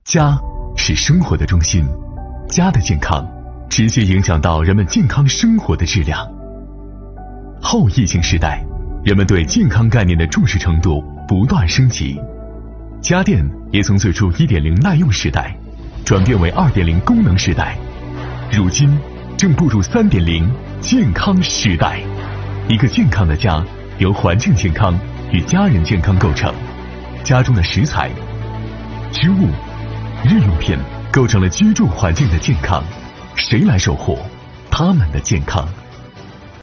家是生活的中心，家的健康直接影响到人们健康生活的质量。后疫情时代，人们对健康概念的重视程度不断升级，家电也从最初 1.0 耐用时代转变为 2.0 功能时代，如今正步入 3.0 健康时代。一个健康的家由环境健康与家人健康构成，家中的食材、织物、日用品构成了居住环境的健康，谁来守护他们的健康？